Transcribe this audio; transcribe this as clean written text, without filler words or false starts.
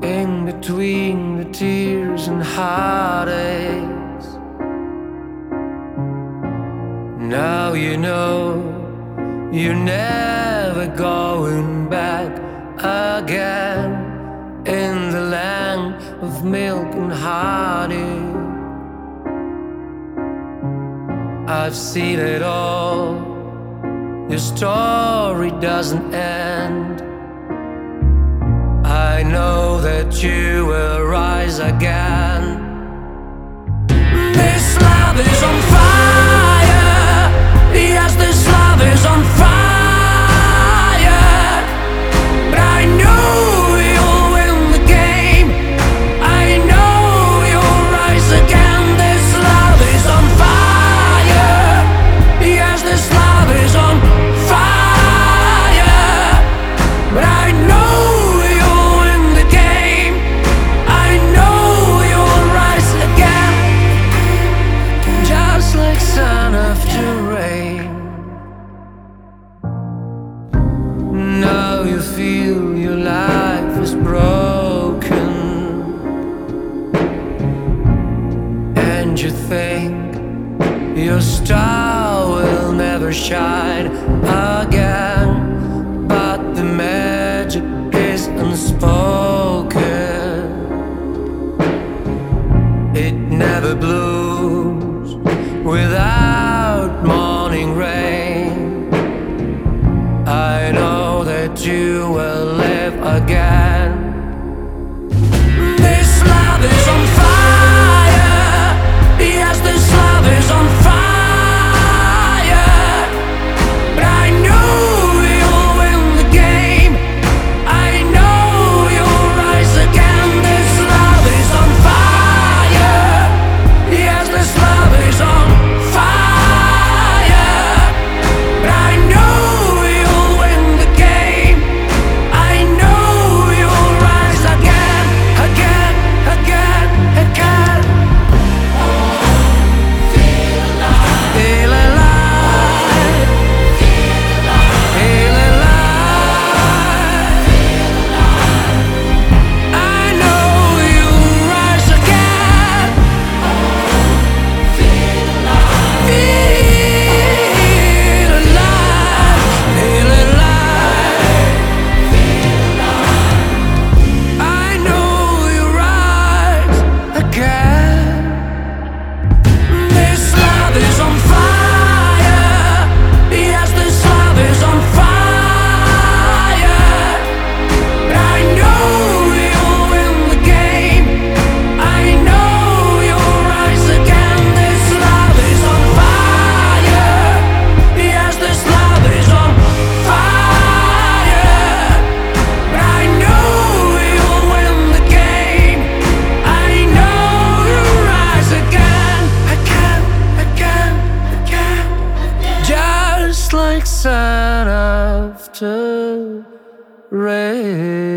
in between the tears and heartaches. Now you know you're never going back again in the land of milk and honey. I've seen it all. Your story doesn't end. I know that you will rise again. This love is on fire. Yes, this love is on fire. But I know you'll win the game. I know you'll rise again. This love is on fire. Yes, this love is on fire. But I know sun after rain. Now you feel your life is broken, and you think your star will never shine again. But the magic is unspoken. It never blooms without morning rain. I know that you will live again. This love is on fire. Yes, this love is on fire. But I know you'll win the game. I know you'll rise again. This love is on fire. Yes, this love is on fire. But I know you'll win the game. I know you'll rise again, again, again, again. Feel alive, feel alive, feel alive. I know you'll rise again. Feel alive, feel alive. I know you rise again. This love is on fire. Yes, this love is on fire. But I know you'll win the game. I know you'll rise again. This love is on fire. Yes, this love is on fire. But I know you'll win the game. I know you'll rise again, again, again, again. Just like sun after rain.